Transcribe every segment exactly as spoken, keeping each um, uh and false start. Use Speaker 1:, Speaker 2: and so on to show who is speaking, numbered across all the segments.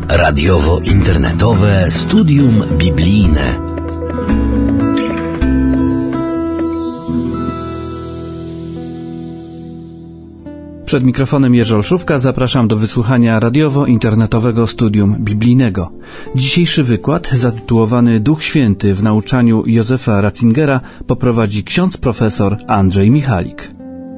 Speaker 1: Radiowo-internetowe studium biblijne.
Speaker 2: Przed mikrofonem Jerzy Olszówka, zapraszam do wysłuchania radiowo-internetowego studium biblijnego. Dzisiejszy wykład, zatytułowany Duch Święty w nauczaniu Józefa Ratzingera, poprowadzi ksiądz profesor Andrzej Michalik.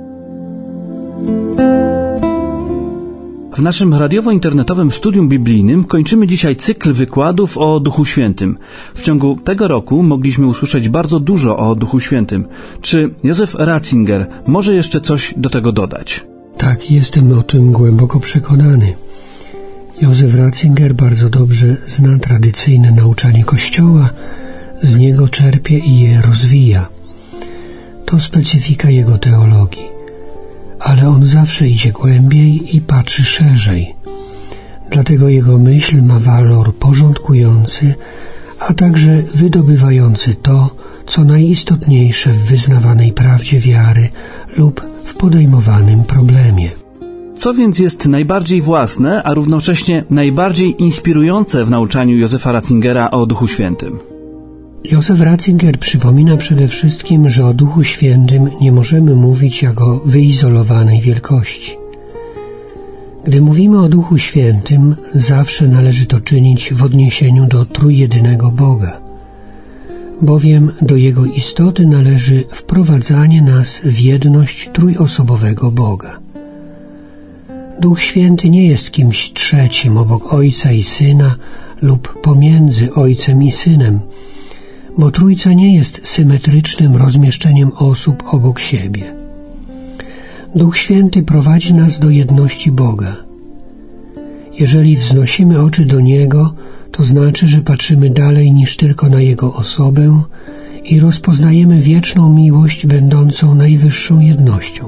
Speaker 2: W naszym radiowo-internetowym studium biblijnym kończymy dzisiaj cykl wykładów o Duchu Świętym. W ciągu tego roku mogliśmy usłyszeć bardzo dużo o Duchu Świętym. Czy Józef Ratzinger może jeszcze coś do tego dodać?
Speaker 3: Tak, jestem o tym głęboko przekonany. Józef Ratzinger bardzo dobrze zna tradycyjne nauczanie Kościoła, z niego czerpie i je rozwija. To specyfika jego teologii. Ale on zawsze idzie głębiej i patrzy szerzej. Dlatego jego myśl ma walor porządkujący, a także wydobywający to, co najistotniejsze w wyznawanej prawdzie wiary lub w podejmowanym problemie.
Speaker 2: Co więc jest najbardziej własne, a równocześnie najbardziej inspirujące w nauczaniu Józefa Ratzingera o Duchu Świętym?
Speaker 3: Józef Ratzinger przypomina przede wszystkim, że o Duchu Świętym nie możemy mówić jak o wyizolowanej wielkości. Gdy mówimy o Duchu Świętym, zawsze należy to czynić w odniesieniu do trójjedynego Boga, bowiem do Jego istoty należy wprowadzanie nas w jedność trójosobowego Boga. Duch Święty nie jest kimś trzecim obok Ojca i Syna lub pomiędzy Ojcem i Synem, bo Trójca nie jest symetrycznym rozmieszczeniem osób obok siebie. Duch Święty prowadzi nas do jedności Boga. Jeżeli wznosimy oczy do Niego, to znaczy, że patrzymy dalej niż tylko na Jego osobę i rozpoznajemy wieczną miłość będącą najwyższą jednością.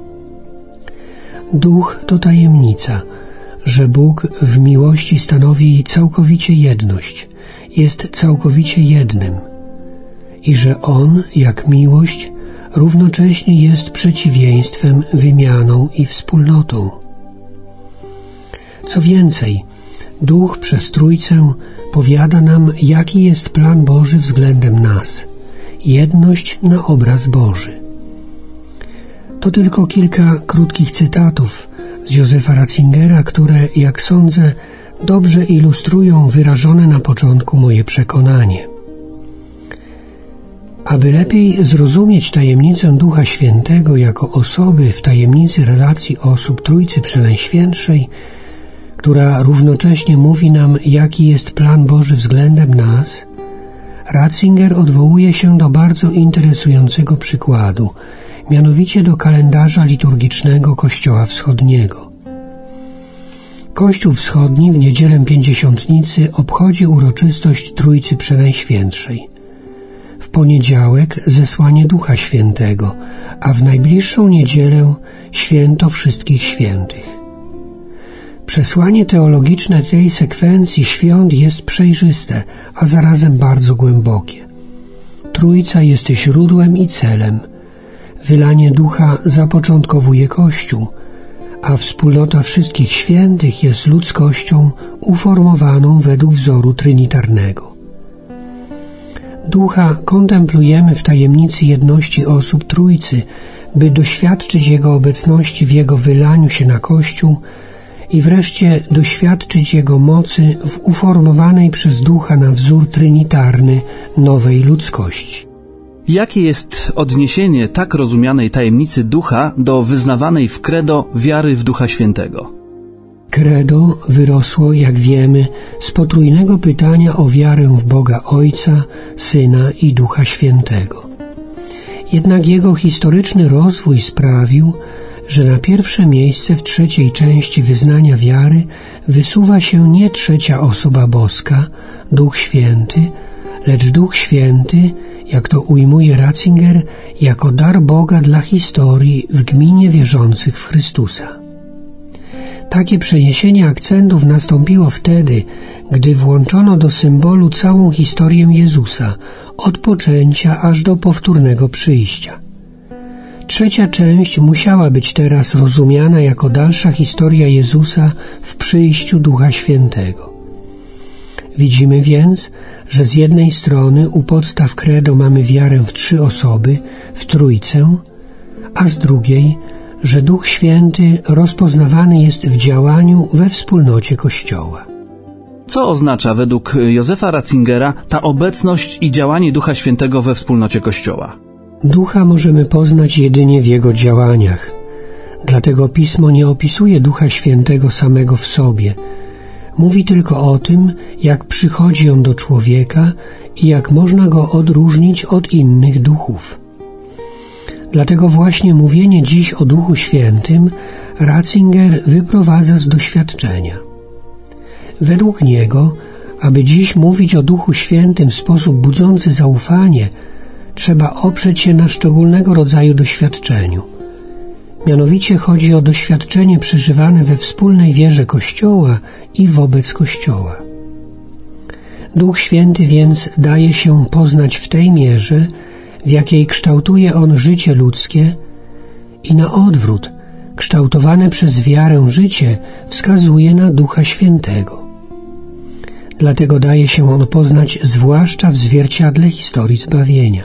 Speaker 3: Duch to tajemnica, że Bóg w miłości stanowi całkowicie jedność, jest całkowicie jednym i że On, jak miłość, równocześnie jest przeciwieństwem, wymianą i wspólnotą. Co więcej, Duch przez Trójcę powiada nam, jaki jest plan Boży względem nas, jedność na obraz Boży. To tylko kilka krótkich cytatów z Józefa Ratzingera, które, jak sądzę, dobrze ilustrują wyrażone na początku moje przekonanie. Aby lepiej zrozumieć tajemnicę Ducha Świętego jako osoby w tajemnicy relacji osób Trójcy Przenajświętszej, która równocześnie mówi nam, jaki jest plan Boży względem nas, Ratzinger odwołuje się do bardzo interesującego przykładu, mianowicie do kalendarza liturgicznego Kościoła Wschodniego. Kościół Wschodni w niedzielę Pięćdziesiątnicy obchodzi uroczystość Trójcy Przenajświętszej. W poniedziałek zesłanie Ducha Świętego, a w najbliższą niedzielę święto Wszystkich Świętych. Przesłanie teologiczne tej sekwencji świąt jest przejrzyste, a zarazem bardzo głębokie. Trójca jest źródłem i celem. Wylanie Ducha zapoczątkowuje Kościół, a wspólnota Wszystkich Świętych jest ludzkością uformowaną według wzoru trinitarnego. Ducha kontemplujemy w tajemnicy jedności osób Trójcy, by doświadczyć Jego obecności w Jego wylaniu się na Kościół i wreszcie doświadczyć Jego mocy w uformowanej przez Ducha na wzór trinitarny nowej ludzkości.
Speaker 2: Jakie jest odniesienie tak rozumianej tajemnicy Ducha do wyznawanej w credo wiary w Ducha Świętego?
Speaker 3: Credo wyrosło, jak wiemy, z potrójnego pytania o wiarę w Boga Ojca, Syna i Ducha Świętego. Jednak jego historyczny rozwój sprawił, że na pierwsze miejsce w trzeciej części wyznania wiary wysuwa się nie trzecia osoba boska, Duch Święty, lecz Duch Święty, jak to ujmuje Ratzinger, jako dar Boga dla historii w gminie wierzących w Chrystusa. Takie przeniesienie akcentów nastąpiło wtedy, gdy włączono do symbolu całą historię Jezusa, od poczęcia aż do powtórnego przyjścia. Trzecia część musiała być teraz rozumiana jako dalsza historia Jezusa w przyjściu Ducha Świętego. Widzimy więc, że z jednej strony u podstaw credo mamy wiarę w trzy osoby, w Trójcę, a z drugiej, że Duch Święty rozpoznawany jest w działaniu we wspólnocie Kościoła.
Speaker 2: Co oznacza według Józefa Ratzingera ta obecność i działanie Ducha Świętego we wspólnocie Kościoła?
Speaker 3: Ducha możemy poznać jedynie w Jego działaniach. Dlatego Pismo nie opisuje Ducha Świętego samego w sobie. Mówi tylko o tym, jak przychodzi On do człowieka i jak można Go odróżnić od innych duchów. Dlatego właśnie mówienie dziś o Duchu Świętym Ratzinger wyprowadza z doświadczenia. Według niego, aby dziś mówić o Duchu Świętym w sposób budzący zaufanie, trzeba oprzeć się na szczególnego rodzaju doświadczeniu. Mianowicie chodzi o doświadczenie przeżywane we wspólnej wierze Kościoła i wobec Kościoła. Duch Święty więc daje się poznać w tej mierze, w jakiej kształtuje On życie ludzkie i na odwrót, kształtowane przez wiarę życie wskazuje na Ducha Świętego. Dlatego daje się On poznać zwłaszcza w zwierciadle historii zbawienia.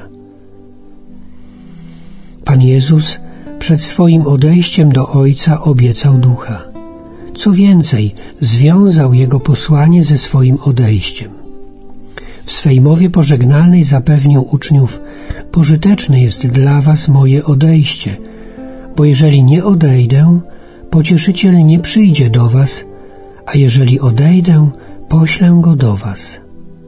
Speaker 3: Pan Jezus przed swoim odejściem do Ojca obiecał Ducha. Co więcej, związał Jego posłanie ze swoim odejściem. W swej mowie pożegnalnej zapewnił uczniów: pożyteczne jest dla was moje odejście, bo jeżeli nie odejdę, Pocieszyciel nie przyjdzie do was, a jeżeli odejdę, poślę Go do was.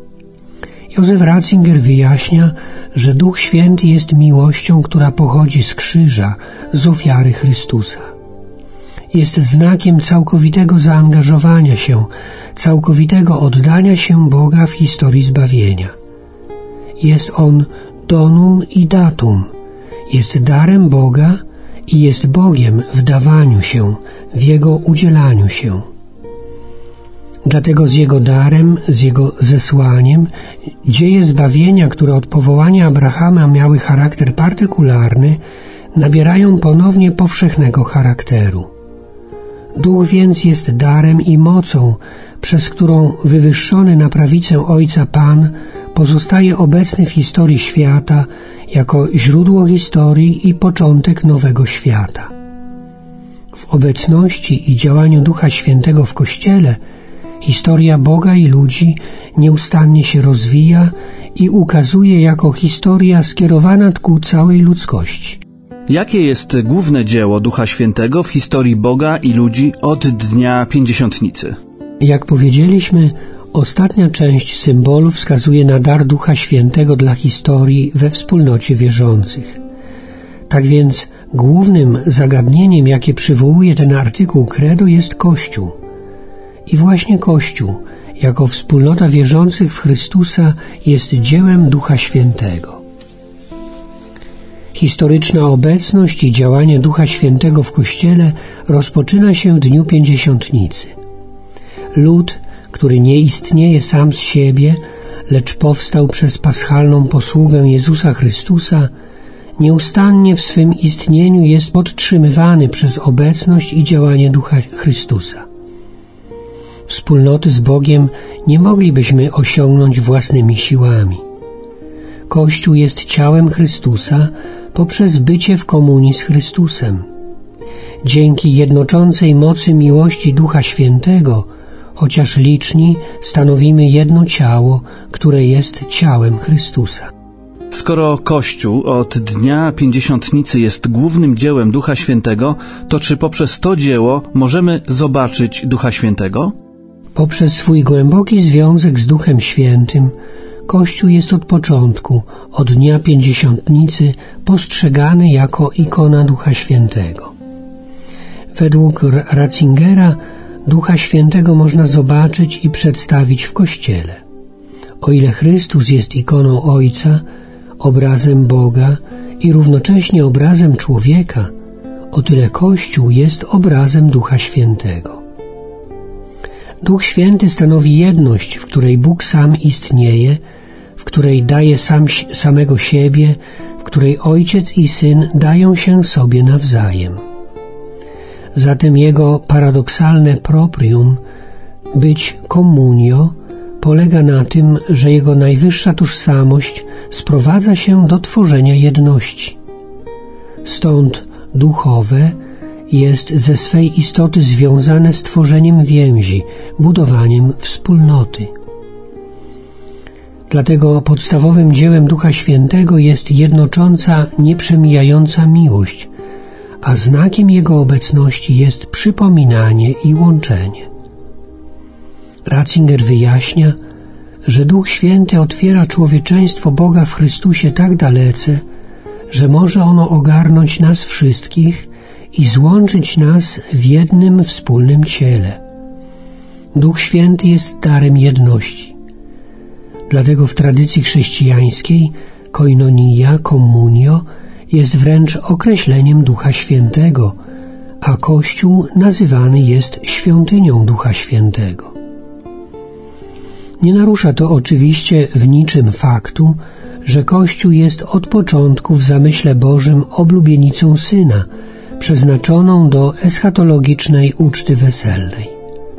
Speaker 3: Józef Ratzinger wyjaśnia, że Duch Święty jest miłością, która pochodzi z krzyża, z ofiary Chrystusa. Jest znakiem całkowitego zaangażowania się, całkowitego oddania się Boga w historii zbawienia. Jest On donum i datum, jest darem Boga i jest Bogiem w dawaniu się, w Jego udzielaniu się. Dlatego z Jego darem, z Jego zesłaniem, dzieje zbawienia, które od powołania Abrahama miały charakter partykularny, nabierają ponownie powszechnego charakteru. Duch więc jest darem i mocą, przez którą wywyższony na prawicę Ojca Pan pozostaje obecny w historii świata jako źródło historii i początek nowego świata. W obecności i działaniu Ducha Świętego w Kościele historia Boga i ludzi nieustannie się rozwija i ukazuje jako historia skierowana ku całej ludzkości.
Speaker 2: Jakie jest główne dzieło Ducha Świętego w historii Boga i ludzi od dnia Pięćdziesiątnicy?
Speaker 3: Jak powiedzieliśmy, ostatnia część symbolu wskazuje na dar Ducha Świętego dla historii we wspólnocie wierzących. Tak więc głównym zagadnieniem, jakie przywołuje ten artykuł Credo, jest Kościół. I właśnie Kościół, jako wspólnota wierzących w Chrystusa, jest dziełem Ducha Świętego. Historyczna obecność i działanie Ducha Świętego w Kościele rozpoczyna się w dniu Pięćdziesiątnicy. Lud, który nie istnieje sam z siebie, lecz powstał przez paschalną posługę Jezusa Chrystusa, nieustannie w swym istnieniu jest podtrzymywany przez obecność i działanie Ducha Chrystusa. Wspólnoty z Bogiem nie moglibyśmy osiągnąć własnymi siłami. Kościół jest ciałem Chrystusa poprzez bycie w komunii z Chrystusem. Dzięki jednoczącej mocy miłości Ducha Świętego, chociaż liczni, stanowimy jedno ciało, które jest ciałem Chrystusa.
Speaker 2: Skoro Kościół od dnia Pięćdziesiątnicy jest głównym dziełem Ducha Świętego, to czy poprzez to dzieło możemy zobaczyć Ducha Świętego?
Speaker 3: Poprzez swój głęboki związek z Duchem Świętym Kościół jest od początku, od dnia Pięćdziesiątnicy, postrzegany jako ikona Ducha Świętego. Według Ratzingera Ducha Świętego można zobaczyć i przedstawić w Kościele. O ile Chrystus jest ikoną Ojca, obrazem Boga i równocześnie obrazem człowieka, o tyle Kościół jest obrazem Ducha Świętego. Duch Święty stanowi jedność, w której Bóg sam istnieje, w której daje sam, samego siebie, w której Ojciec i Syn dają się sobie nawzajem. Zatem Jego paradoksalne proprium, być communio, polega na tym, że jego najwyższa tożsamość sprowadza się do tworzenia jedności. Stąd duchowe jest ze swej istoty związane z tworzeniem więzi, budowaniem wspólnoty. Dlatego podstawowym dziełem Ducha Świętego jest jednocząca, nieprzemijająca miłość, a znakiem Jego obecności jest przypominanie i łączenie. Ratzinger wyjaśnia, że Duch Święty otwiera człowieczeństwo Boga w Chrystusie tak dalece, że może ono ogarnąć nas wszystkich i złączyć nas w jednym wspólnym ciele. Duch Święty jest darem jedności. Dlatego w tradycji chrześcijańskiej koinonia, communio jest wręcz określeniem Ducha Świętego, a Kościół nazywany jest świątynią Ducha Świętego. Nie narusza to oczywiście w niczym faktu, że Kościół jest od początku w zamyśle Bożym oblubienicą Syna, przeznaczoną do eschatologicznej uczty weselnej.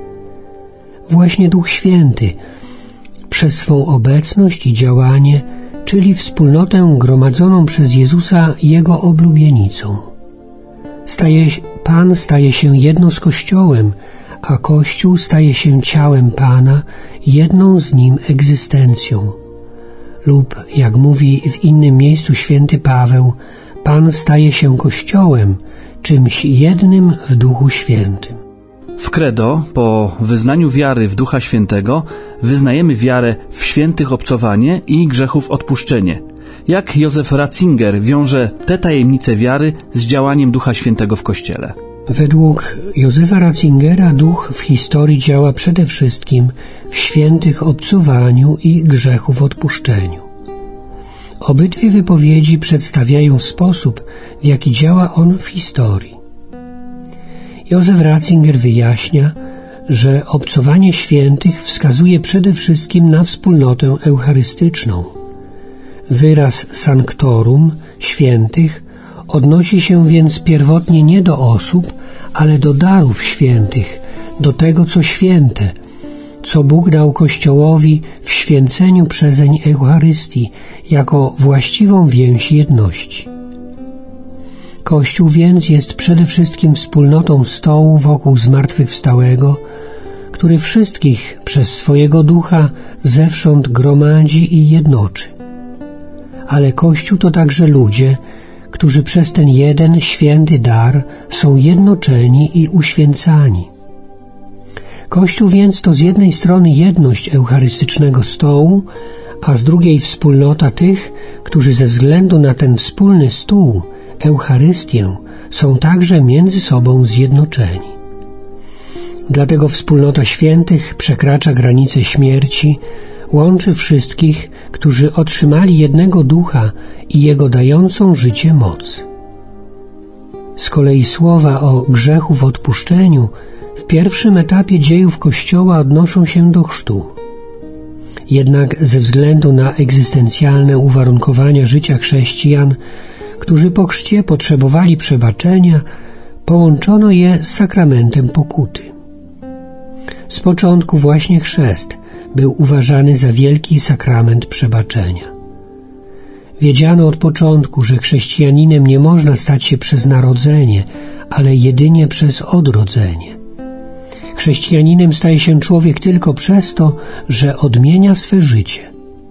Speaker 3: Właśnie Duch Święty przez swą obecność i działanie czyni wspólnotę gromadzoną przez Jezusa Jego oblubienicą. Staje, Pan staje się jedno z Kościołem, a Kościół staje się ciałem Pana, jedną z Nim egzystencją. Lub, jak mówi w innym miejscu święty Paweł, Pan staje się Kościołem, czymś jednym w Duchu Świętym.
Speaker 2: W credo, po wyznaniu wiary w Ducha Świętego, wyznajemy wiarę w świętych obcowanie i grzechów odpuszczenie. Jak Józef Ratzinger wiąże te tajemnice wiary z działaniem Ducha Świętego w Kościele?
Speaker 3: Według Józefa Ratzingera Duch w historii działa przede wszystkim w świętych obcowaniu i grzechów odpuszczeniu. Obydwie wypowiedzi przedstawiają sposób, w jaki działa on w historii. Józef Ratzinger wyjaśnia, że obcowanie świętych wskazuje przede wszystkim na wspólnotę eucharystyczną. Wyraz sanctorum, świętych, odnosi się więc pierwotnie nie do osób, ale do darów świętych, do tego, co święte, co Bóg dał Kościołowi w święceniu przezeń Eucharystii jako właściwą więź jedności. Kościół więc jest przede wszystkim wspólnotą stołu wokół zmartwychwstałego, który wszystkich przez swojego Ducha zewsząd gromadzi i jednoczy. Ale Kościół to także ludzie, którzy przez ten jeden święty dar są jednoczeni i uświęcani. Kościół więc to z jednej strony jedność eucharystycznego stołu, a z drugiej wspólnota tych, którzy ze względu na ten wspólny stół, Eucharystię, są także między sobą zjednoczeni. Dlatego wspólnota świętych przekracza granice śmierci, łączy wszystkich, którzy otrzymali jednego Ducha i Jego dającą życie moc. Z kolei słowa o grzechu w odpuszczeniu w pierwszym etapie dziejów Kościoła odnoszą się do chrztu. Jednak ze względu na egzystencjalne uwarunkowania życia chrześcijan, którzy po chrzcie potrzebowali przebaczenia, połączono je z sakramentem pokuty. Z początku właśnie chrzest był uważany za wielki sakrament przebaczenia. Wiedziano od początku, że chrześcijaninem nie można stać się przez narodzenie, ale jedynie przez odrodzenie. Chrześcijaninem staje się człowiek tylko przez to, że odmienia swe życie.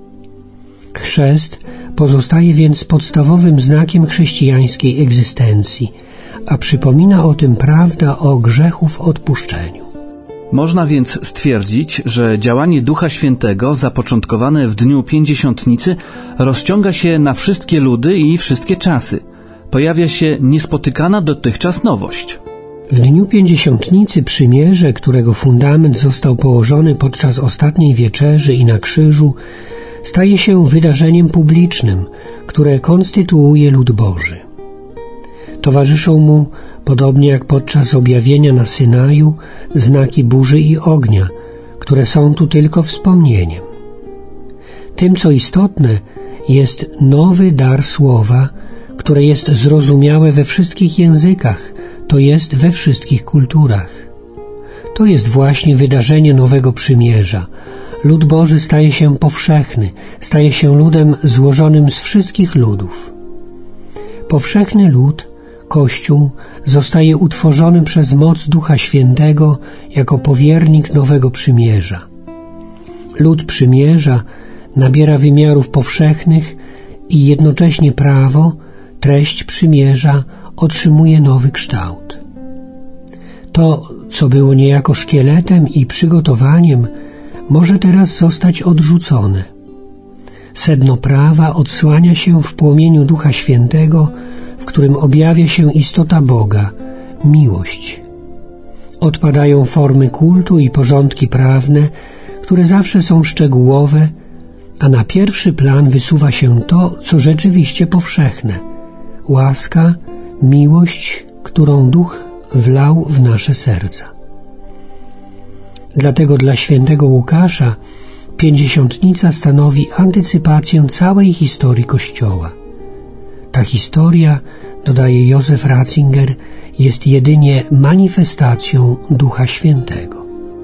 Speaker 3: Chrzest pozostaje więc podstawowym znakiem chrześcijańskiej egzystencji, a przypomina o tym prawda o grzechu w odpuszczeniu.
Speaker 2: Można więc stwierdzić, że działanie Ducha Świętego zapoczątkowane w dniu Pięćdziesiątnicy rozciąga się na wszystkie ludy i wszystkie czasy. Pojawia się niespotykana dotychczas nowość.
Speaker 3: W dniu Pięćdziesiątnicy przymierze, którego fundament został położony podczas ostatniej wieczerzy i na krzyżu, staje się wydarzeniem publicznym, które konstytuuje lud Boży. Towarzyszą mu, podobnie jak podczas objawienia na Synaju, znaki burzy i ognia, które są tu tylko wspomnieniem. Tym, co istotne, jest nowy dar słowa, które jest zrozumiałe we wszystkich językach, to jest we wszystkich kulturach. To jest właśnie wydarzenie nowego przymierza, lud Boży staje się powszechny, staje się ludem złożonym z wszystkich ludów. Powszechny lud, Kościół, zostaje utworzony przez moc Ducha Świętego jako powiernik nowego przymierza. Lud przymierza nabiera wymiarów powszechnych i jednocześnie prawo, treść przymierza otrzymuje nowy kształt. To, co było niejako szkieletem i przygotowaniem, może teraz zostać odrzucone. Sedno prawa odsłania się w płomieniu Ducha Świętego, w którym objawia się istota Boga, miłość. Odpadają formy kultu i porządki prawne, które zawsze są szczegółowe, a na pierwszy plan wysuwa się to, co rzeczywiście powszechne – łaska, miłość, którą Duch wlał w nasze serca. Dlatego dla świętego Łukasza Pięćdziesiątnica stanowi antycypację całej historii Kościoła. Ta historia, dodaje Józef Ratzinger, jest jedynie manifestacją Ducha Świętego.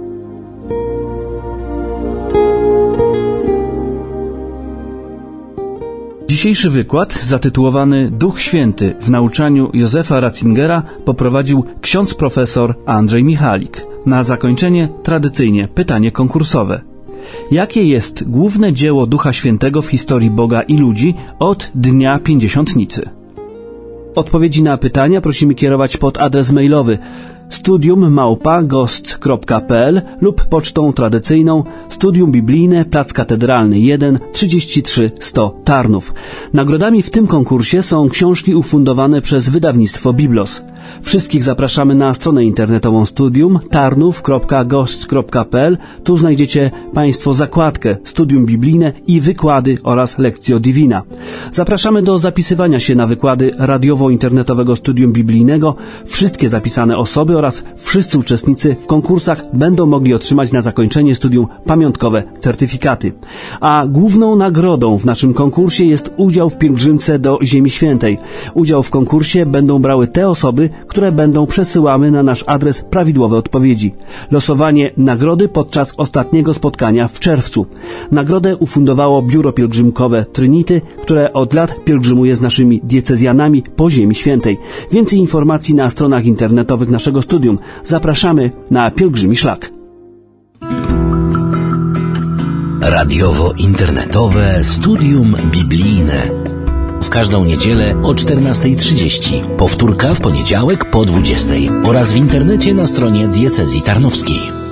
Speaker 2: Dzisiejszy wykład, zatytułowany Duch Święty w nauczaniu Józefa Ratzingera, poprowadził ksiądz profesor Andrzej Michalik. Na zakończenie tradycyjnie pytanie konkursowe. Jakie jest główne dzieło Ducha Świętego w historii Boga i ludzi od Dnia Pięćdziesiątnicy? Odpowiedzi na pytania prosimy kierować pod adres mailowy studium małpa gost kropka p l lub pocztą tradycyjną Studium Biblijne, Plac Katedralny jeden, trzydzieści trzy sto Tarnów. Nagrodami w tym konkursie są książki ufundowane przez wydawnictwo Biblos. Wszystkich zapraszamy na stronę internetową Studium tarnów kropka gost kropka p l. Tu znajdziecie Państwo zakładkę Studium Biblijne i wykłady oraz Lectio Divina. Zapraszamy do zapisywania się na wykłady radiowo-internetowego Studium Biblijnego. Wszystkie zapisane osoby oraz wszyscy uczestnicy w konkursach będą mogli otrzymać na zakończenie studium pamiątkowe certyfikaty. A główną nagrodą w naszym konkursie jest udział w pielgrzymce do Ziemi Świętej. Udział w konkursie będą brały te osoby, które będą przesyłane na nasz adres prawidłowe odpowiedzi. Losowanie nagrody podczas ostatniego spotkania w czerwcu. Nagrodę ufundowało Biuro Pielgrzymkowe Trinity, które od lat pielgrzymuje z naszymi diecezjanami po Ziemi Świętej. Więcej informacji na stronach internetowych naszego studium. Zapraszamy na Pielgrzymi Szlak.
Speaker 1: Radiowo-internetowe Studium Biblijne. W każdą niedzielę o czternasta trzydzieści. Powtórka w poniedziałek po dwudziestej oraz w internecie na stronie Diecezji Tarnowskiej.